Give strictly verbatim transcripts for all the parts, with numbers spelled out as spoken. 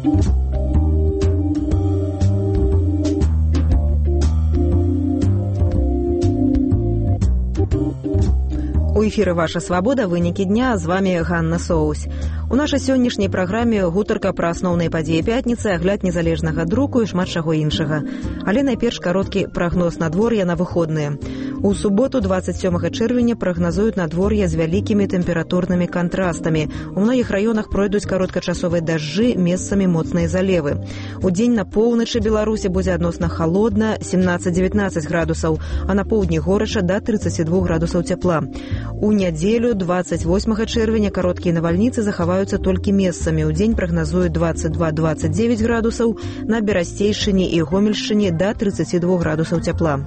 У эфіры «Ваша свабода», вынікі дня, з вами Ганна Соусь. У нашай сённяшняй праграме гутарка пра асноўныя падзеі пятніцы, агляд незалежнага друку і шмат чаго іншага. Але найперш кароткі прагноз надвор'я на выходныя. У суботу, дваццаць сёмага чэрвеня, прагназуюць надвор'е з вялікімі тэмпературнымі кантрастамі. У многіх раёнах пройдуць кароткачасовыя дажджы, месцамі моцныя залевы. Удзень на поўначы Беларусі будзе адносна халодна, семнаццаць-дзевятнаццаць градусаў, а на поўдні горача да трыццаці двух градусаў цяпла. У нядзелю, дваццаць восьмага чэрвеня, кароткія навальніцы захаваюцца толькі месцамі. Удзень прагназуюць дваццаць два - дваццаць дзевяць градусаў, на Берасцейшчыне і Гомельшчыне да трыццаці двух градусаў цяпла.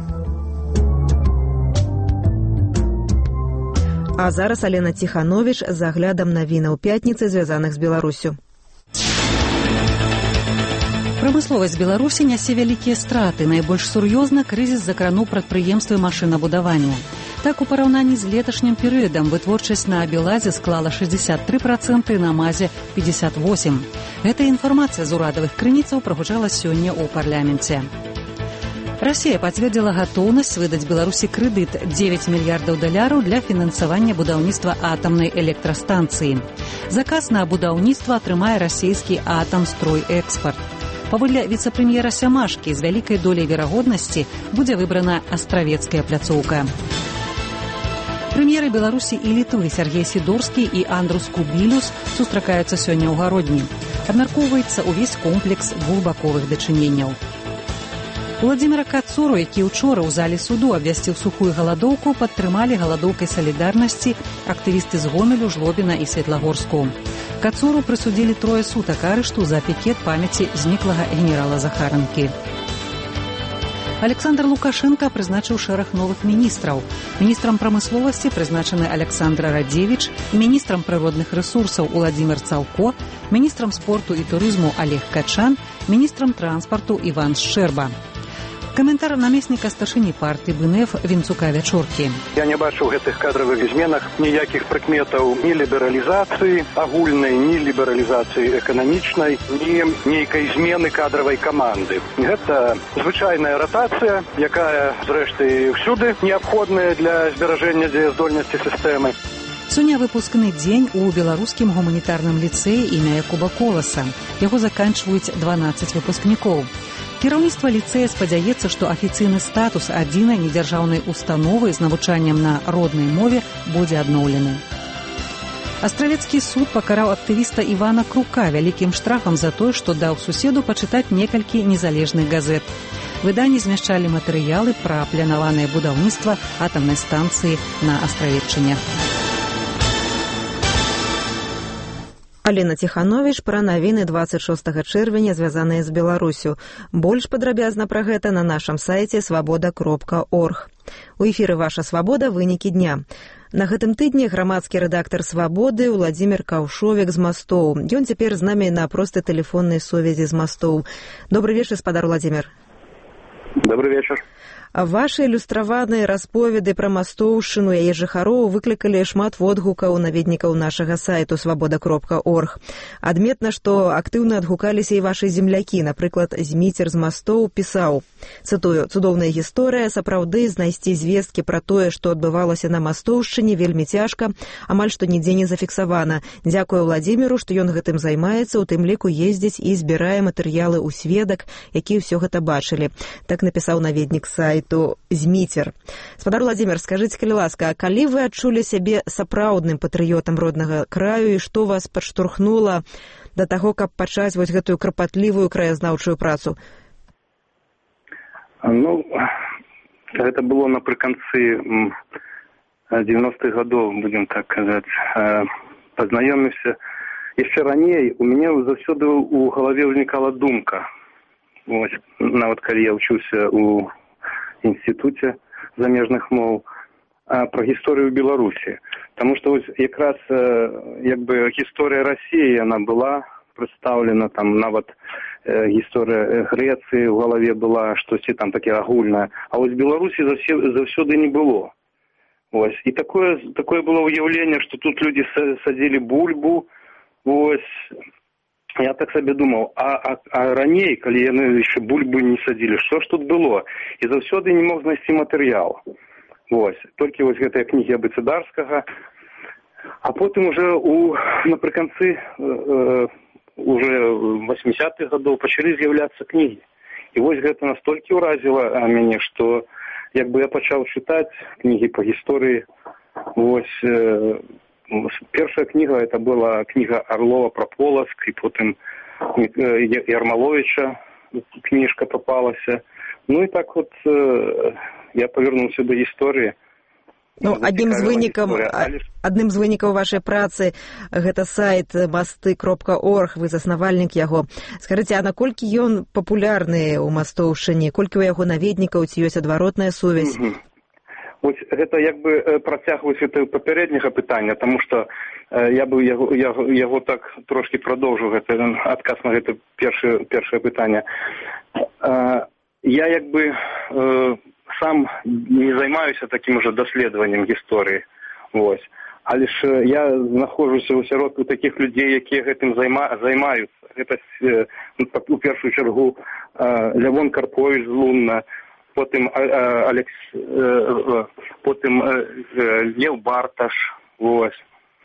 А зараз Алена Ціхановіч з аглядам навінаў пятніцы, звязаных з Беларусю. Прамысловасць Беларусі нясе вялікія страты. Найбольш сур'ёзна крызіс закрануў прадпрыемствы машынабудавання. Так, у параўнанні з леташнім перыядам вытворчасць на Абеладзе склала шэсцьдзесят тры працэнты, на Мазе – пятьдесят восемь. Гэта інфармацыя з урадавых крыніцаў прагучала сёння ў парламенце. Расія пацвердзіла гатоўнасць выдаць Беларусі крэдыт дзевяць мільярдаў даляраў для фінансавання будаўніцтва атамнай электрастанцыі. Заказ на будаўніцтва атрымае расійскі «Атамстройэкспарт». Паводле віцэ-прэм'ера Сямашкі, з вялікай доляй верагоднасці будзе выбрана астравецкая пляцоўка. Прэм'еры Беларусі і Літвы Сергей Сідорскі і Андрус Кубілюс сустракаюцца сёння ў Гародні. Абмяркоўваецца ўвесь комплекс двухбаковых дачыненняў. Уладзіміра Кацуру, які ўчора ў залі суду абвясціў сухую галадоўку, падтрымалі галадоўкай салідарнасці актывісты з Гомелю, Жлобіна і Светлагорску. Кацуру прысудзілі трое сутак арышту за пікет памяці зніклага генерала Захаранкі. Александр Лукашенко прызначыў шэраг новых міністраў. Міністрам прамысловасці прызначаны Александра Радзевіч, міністрам прыродных рэсурсаў Уладзімір Цалко, міністрам спорту і турызму Олег Качан, міністрам транспарту Іван Шчэрба. Каментар намесніка старшыні партыі БНФ Вінцука Вячоркі. Я не бачу ў гэтых кадравых зменах ніякіх прыкметаў ні лібералізацыі агульнай, ні лібералізацыі эканамічнай, ні нейкай змены кадравай каманды. Гэта звычайная ратацыя, якая, зрэшты, ўсюды неабходная для зберажэння дзеяздольнасці сістэмы. Сёння выпускны дзень у беларускім гуманітарным ліцэі імя Якуба Коласа. Яго заканчваюць дванаццаць выпускнікоў. Кіраўніцтва ліцэя спадзяецца, што афіцыйны статус адзінай недзяржаўнай установы з навучаннем на роднай мове будзе адноўлены. Астравецкі суд пакараў актывіста Івана Крука вялікім штрафам за тое, што даў суседу пачытаць некалькі незалежных газет. Выданні змяшчалі матэрыялы пра планаванае будаўніцтва атамнай станцыі на Астравеччыне. Алена Ціхановіч пра навіны дваццаць шостага чэрвеня, звязаныя з Беларусю. Больш падрабязна пра гэта на нашым сайце свабода кропка орг. У эфіры «Ваша свабода», вынікі дня. На гэтым тыдні грамадскі рэдактар «Свабоды» Уладзімір Каўшовік з Мастоў. Ён цяпер з намі на простай тэлефоннай сувязі з Мастоў. Добры вечар, спадар Уладзімір. Добрый вечар. Ваши ілюстраваныя расповеды пра Мастоўшчыну, яе жыхароў выклікалі шмат водгукаў наведнікаў нашага сайту свабода кропка орг. Адметна, што актыўна адгукаліся і вашы землякі. Напрыклад, Зміцер з Мастоў пісаў, цытую, «Цудоўная гісторыя, сапраўды знайсці звесткі пра тое, што адбывалася на Мастоўшчыне, вельмі цяжка, амаль што нідзе не зафіксавана. Дзякую Уладзіміру, што ён гэтым займаецца, у тым ліку ездзіць і збірае матэрыялы ў сведак, які ўсё гэта бачылі». Так напісаў наведнік сайту Зміцер. Спадар Уладзімір, скажыце, калі ласка, а калі вы адчулі сябе сапраўдным патрыётам роднага краю і што вас падштурхнула да таго, каб пачаць вось гэтую крапатлівую краязнаўчую працу? Ну, гэта было напрыканцы девяностых гадоў, будем так казаць. Пазнаёміўся яшчэ раней, у мяне заўсёды ў галаве ўзнікала думка. Вось, нават калі я вучыўся ў інстытуце замежных моў, пра гісторыю Беларусі. Таму што вось якраз як бы гісторыя Расіі, яна была прадстаўлена, там нават э, гісторыя Грэцыі ў галаве была, штосьці там таке агульнае. А вось Беларусі заўсёды не было. Вось. І такое, такое было ўяўленне, што тут людзі садзілі бульбу, вось, я так сабе думаў, а, а, а раней, калі яны яшчэ бульбы не садзілі, што ж тут было? І заўсёды не мог знайсці матэрыял. Вось, толькі вось гэтыя кнігі Абыцыдарскага. А потым уже у, напрыканцы э, уже восьмидесятых гадоў пачалі з'яўляцца кнігі. І вось гэта настолькі ўразіла мяне, што як бы я пачаў чытаць кнігі па гісторыі. Вось, э, першая кніга, это была кніга Орлова про Полоцк, і потым Ярмаловича кніжка попалася. Ну і так вот э, я павярнуўся да гісторыі. Ну, адным з вынікаў, адным з вынікаў вашай працы гэта сайт масты кропка орг, вы заснавальнік яго. Скажыце, а наколькі ён папулярны ў Мастоўшчыне, колькі ў яго наведнікаў, ці ёсць адваротная сувязь? Mm-hmm. Вось гэта як бы працягваць гэта папярэдняга пытання, таму што э, я бы яго, яго, яго так трошкі прадоўжу гэта адказ на гэта першае, першае пытанне. Э, я як бы э, сам не займаюся такім уже даследаваннем гісторыі. Вось. Але ж я знаходжуся ў сяродку такіх людзей, якія гэтым займа, займаюцца. Гэта э, у першую чаргу э, Лявон Карпович з Лунна, потым Алекс, потым Лев Барташ, вось.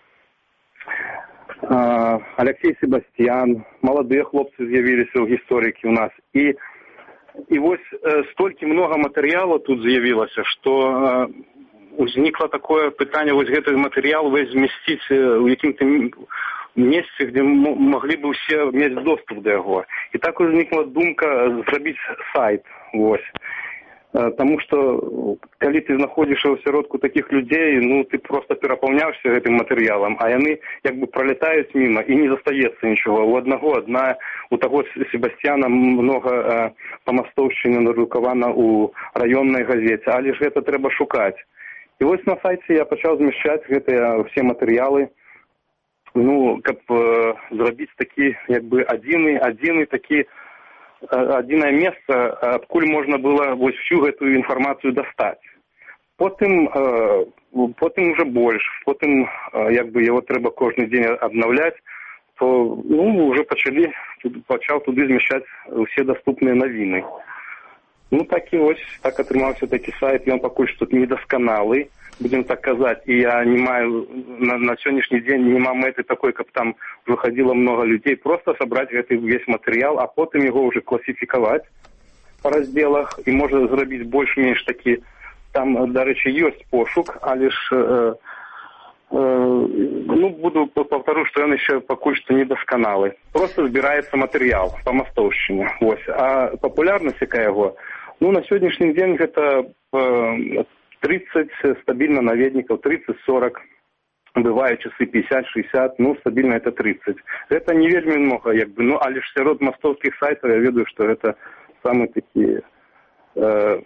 Алексей Себастьян, маладыя хлопцы з'явіліся ў гісторыкі ў нас. І, і вось столькі многа матэрыялу тут з'явілася, што узнікла такое пытанне, вось гэты матэрыял вось змясціць у якім-то месцы, где могли бы ўсе мець доступ да яго. І так узнікла думка зрабіць сайт, вось. Таму што, калі ты знаходзішся ў сяродку такіх людзей, ну, ты проста перапаўняешся гэтым матэрыялам, а яны як бы пролетаюць міма і не застаецца нічога. У аднаго адна, у таго Себастьяна многа э, па Мастоўшчыне надрукавана ў раённай газеце, але ж гэта трэба шукаць. І вось на сайце я пачаў змяшчаць гэтыя ўсе матэрыялы, ну, каб э, зрабіць такі, як бы, адзіны, адзіны такі, адзінае месца, адкуль можна было вось всю гэтую інфармацыю дастаць. Потым, э, потым уже больш, потым, э, як бы, яго трэба кожны дзень абнаўляць, то, ну, уже пачалі, пачаў туды змяшчаць усе даступныя навіны. Ну, так і вось, так атрымаўся такі сайт, ён пакуль што недасканалы, будем так казаць, і я не маю, на, на сённяшні дзень не маю мэты такой, каб там выходило много людей, просто собрать гэты весь матэрыял, а потым яго уже класіфікаваць па разделах, і можна зрабіць больш-менш такі, там, дарэчы, ёсць пошук, але ж, э, э, ну, буду повторю, што ён яшчэ пакуль што недасканалы. Просто збіраецца матэрыял па Мастоўшчыне, вось. А папулярнасць якая яго, ну, на сённяшні дзень гэта э, тридцать стабильно наведников, тридцать-сорок, бывают часы пятьдесят-шестьдесят, ну, стабильно это тридцать. Это не вельмі много, як бы, ну, а лишь сярод мастовских сайтов я ведаю, что это самые такие э,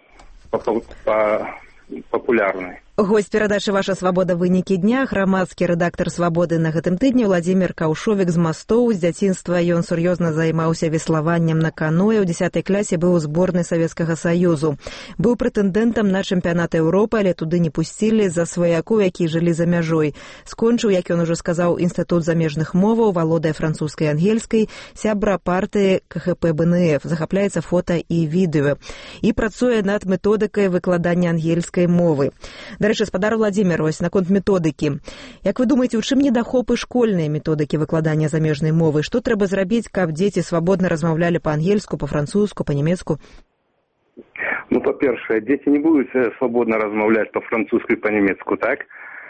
популярные. Госць перадачы «Ваша свабода. Вынікі дня», грамадскі рэдактар «Свабоды» на гэтым тыдні Владзімір Каўшовік з Мастоў. З дзяцінства ён сур'ёзна займаўся веславаннем на каноэ. У дзясятай класе быў у зборнай Савецкага Саюзу. Быў прэтэндэнтам на чэмпіянат Еўропы, але туды не пусцілі з-за сваякоў, якія жылі за мяжой. Скончыў, як ён ужо сказаў, інстытут замежных моваў, валодае французскай і ангельскай, сябра партыі ка ха пэ бэ эн эф, захапляецца фота і відэо. І працуе над методыкай выкладання ангельскай мовы. Дарэчы, спадар Владзімір, вось наконт методыкі. Як вы думаеце, у чым недахопы школьнай методыкі выкладання замежнай мовы? Што трэба зрабіць, каб дзеці свабодна размаўлялі па-ангельску, па-французску, па-нямецку? Ну, па-першае, дзеці не будуць свабодна размаўляць па-французску і па-нямецку, так?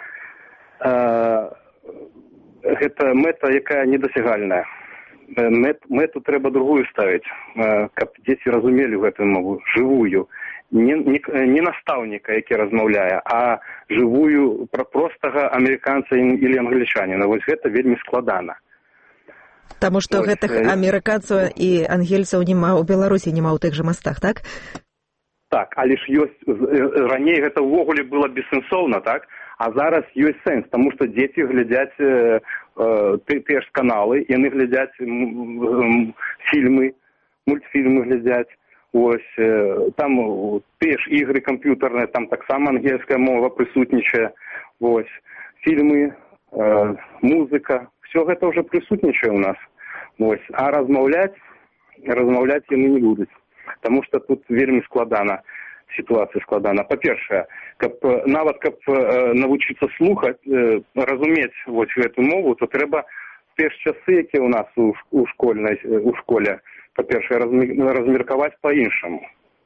А, гэта мэта, якая недасягальная. Мэт, мэту трэба другую ставіць, каб дзеці разумелі гэтую мову, жывую. Не, не, не настаўніка, які размаўляе, а жывую пра простага амерыканца или англічаніна. Вось гэта вельмі складана. Таму што гэтых амерыканцаў і ангельцаў нема ў Беларусі, нема ў тых жа мастах, так? Так, але ж ёсць, раней гэта ўвогуле было бессэнсоўна, так? А зараз ёсць сэнс, таму што дзеці глядзяць э, э, тыя ж каналы, яны глядзяць э, э, фільмы, мультфільмы глядзяць. Ось, там тыя ж ігры камп'ютарныя, там таксама ангельская мова прысутнічае. Ось, фільмы, э, музыка, все гэта ўжо прысутнічае ў нас. Вось. А размаўляць, размаўляць яны не будуць. Таму што тут вельмі складана, сітуацыя складана. Па-першае, каб, нават каб э, навучыцца слухаць, э, разумець вось гэту мову, то трэба тыя ж часы, якія ў нас у, у, школьнай, у школе, па-першае, размеркаваць па-іншаму.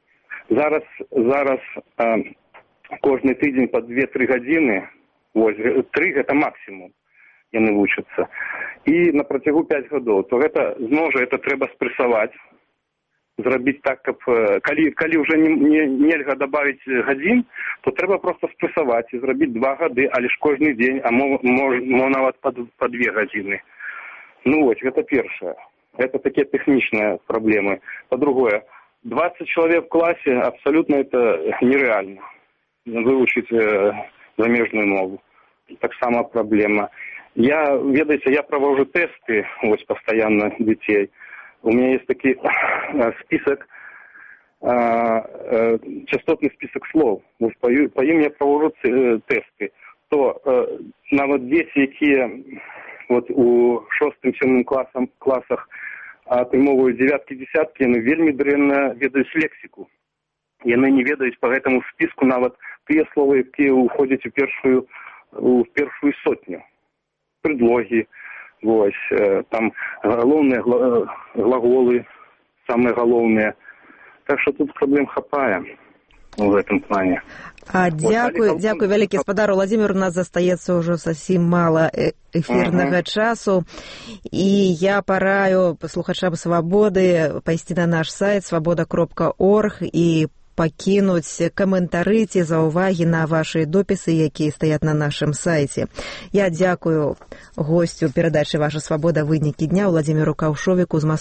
Зараз, зараз э, кожны тыдзень па две-тры гадзіны, вось, тры гэта максімум, яны вучацца. І на працягу пяць гадоў, то гэта, зноў жа, это трэба спрэсаваць, зрабіць так, каб, калі, калі ўжо не, не, нельга дабавіць гадзін, то трэба проста спрэсаваць і зрабіць два гады, але ж кожны дзень, а мо, мо, мо нават па, па две гадзіны. Ну вось, гэта першае. Это такія тэхнічныя праблемы. Па-другое, двадцать человек в классе абсолютно это нереально. Выучить э, замежную мову. Так само проблема. Я, ведаете, я провожу тесты, вот, постоянно детей. У меня есть такой э, список, э, э, частотный список слов. Вот, по, по им я провожу э, тесты. То э, нават дети, якія вот, у шостым-сёмым классам, классах атрымоўваюць дзевяткі, дзесяткі, яны вельмі дрэнна ведаюць лексіку. Яны не ведаюць по гэтаму спіску нават тыя словы, якія ўходзяць у першую, у першую сотню. Предлогі, вось, там галоўныя глаголы, самыя галоўныя. Так што тут праблем хапае в этом плане. А, дзякуй, вот, дзякуй вялікі, спадар Уладзімір, у нас застаецца ўжо зусім мала эфірнага uh-huh. часу, і я параю слухачам Свабоды пайсці на наш сайт свабода кропка орг і пакінуць каментары ці заўвагі на вашы допісы, якія стаяць на нашым сайце. Я дзякую госцю перадачы «Ваша свабода. Вынікі дня» Уладзіміру Каўшовіку з